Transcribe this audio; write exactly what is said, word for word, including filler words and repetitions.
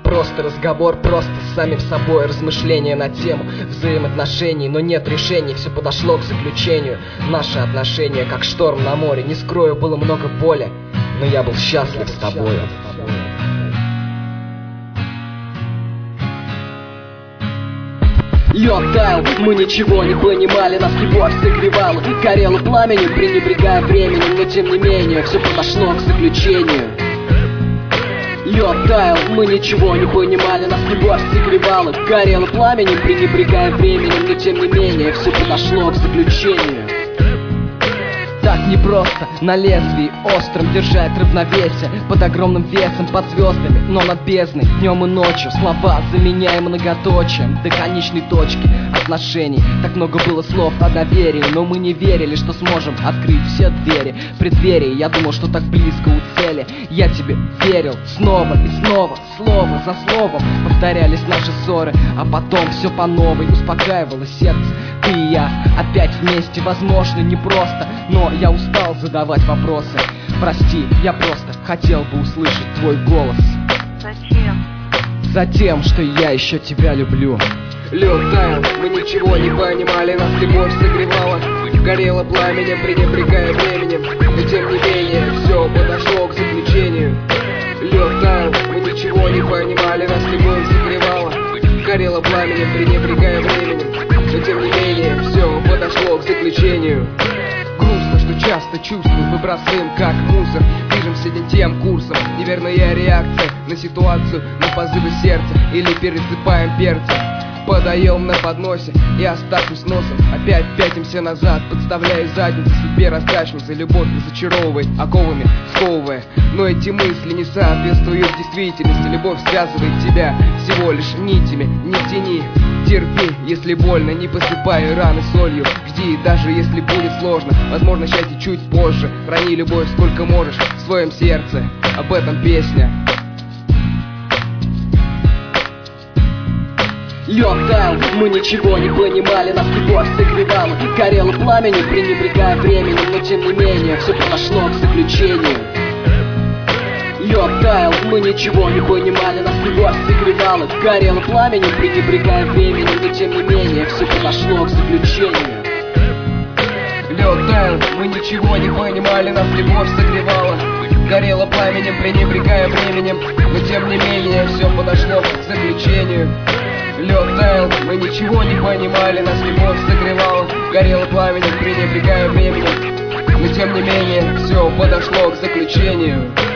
просто разговор, просто с самим собой, размышления на тему взаимоотношений, но нет решений, все подошло к заключению. Наши отношения, как шторм на море, не скрою, было много боли, но я был счастлив с тобою. Лед таял, мы ничего не понимали, нас любовь согревала, горела пламенем, пренебрегая временем, но тем не менее все подошло к заключению. Лед таял, мы ничего не понимали, нас любовь согревала, горела пламенем, пренебрегая временем, но тем не менее все подошло к заключению. Так непросто на лезвии острым держать равновесие под огромным весом, под звездами, но над бездной, днем и ночью. Слова заменяем многоточием до конечной точки отношений. Так много было слов о доверии, но мы не верили, что сможем открыть все двери. В преддверии я думал, что так близко у цели. Я тебе верил снова и снова, слово за словом повторялись наши ссоры, а потом все по новой успокаивало сердце. Ты и я опять вместе, возможно, непросто, но я устал задавать вопросы. Прости, я просто хотел бы услышать твой голос. Зачем? Затем, что я еще тебя люблю. Лед таял, мы ничего не понимали, нас любовь согревала, горело пламенем, пренебрегая временем, но тем не менее все подошло к заключению. Лед таял, мы ничего не понимали, нас любовь согревала, горело пламенем, пренебрегая временем, но тем не менее все подошло к заключению. Грустно, что часто чувствую, выбрасываем как мусор, движемся не тем курсом, неверная реакция на ситуацию, на позывы сердца, или пересыпаем перца. Подаем на подносе и оставшись носом опять пятимся назад, подставляя задницу судьбе раскачиваться. Любовь зачаровывает, оковами сковывая, но эти мысли не соответствуют действительности. Любовь связывает тебя всего лишь нитями, не тяни. Терпи, если больно, не посыпай раны солью. Жди, даже если будет сложно, возможно, счастье чуть позже. Храни любовь сколько можешь в своем сердце, об этом песня. Лед таял, мы ничего не понимали, нас любовь согревала, горело пламенем, пренебрегая временем, но тем не менее все подошло к заключению. Лед таял, мы ничего не понимали, нас любовь согревала, горело пламенем, пренебрегая временем, но тем не менее все подошло к заключению. Лед таял, мы ничего не понимали, нас любовь согревала, горело пламенем, пренебрегая временем, но тем не менее все подошло к заключению. Лед таял, мы ничего не понимали, нас любовь согревала, горело пламенем, пренебрегая временем, но тем не менее все подошло к заключению.